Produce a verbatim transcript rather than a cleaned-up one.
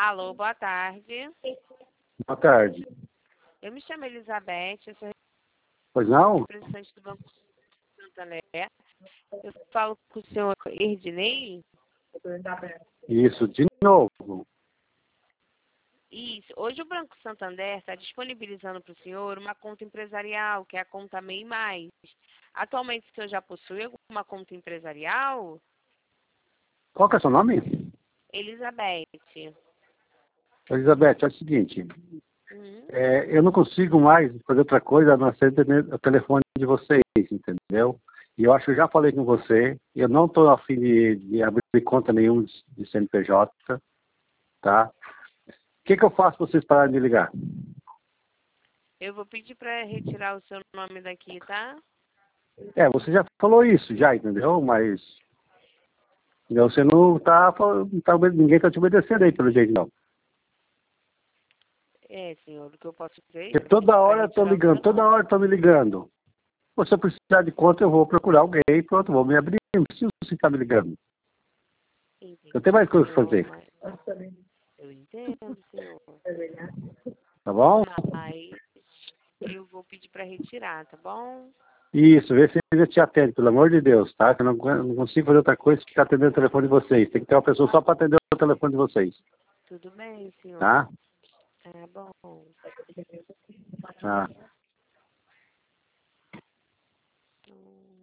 Alô, boa tarde. Boa tarde. Eu me chamo Elizabeth, eu sou Pois não? representante do Banco Santander. Eu falo com o senhor Erdinei. Isso, de novo. Isso. Hoje o Banco Santander está disponibilizando para o senhor uma conta empresarial, que é a conta M E I Mais. Atualmente o senhor já possui alguma conta empresarial? Qual que é o seu nome? Elizabeth. Elizabeth, é o seguinte. Uhum. É, eu não consigo mais fazer outra coisa a não ser atender o telefone de vocês, entendeu? E eu acho que eu já falei com você. Eu não estou a fim de, de abrir conta nenhuma de, de C N P J, tá? O que, que eu faço para vocês pararem de ligar? Eu vou pedir para retirar o seu nome daqui, tá? É, você já falou isso, já, entendeu? Mas entendeu? Você não está, não tá, ninguém está te obedecendo aí, pelo jeito, não. É, senhor, o que eu posso dizer? Porque toda hora estão Retirar o ligando, seu toda nome. hora estão me ligando. Se eu precisar de conta, eu vou procurar alguém e pronto, vou me abrir. Não preciso você estar me ligando. Eu tenho mais coisas para Senhor, fazer. mas... Eu entendo, senhor. Tá bom? Mas eu vou pedir para retirar, tá bom? Isso, vê se ele te atende, pelo amor de Deus, tá? Que eu não, não consigo fazer outra coisa que ficar atendendo o telefone de vocês. Tem que ter uma pessoa só para atender o telefone de vocês. Tudo bem, senhor? Tá? Tá bom. Tá.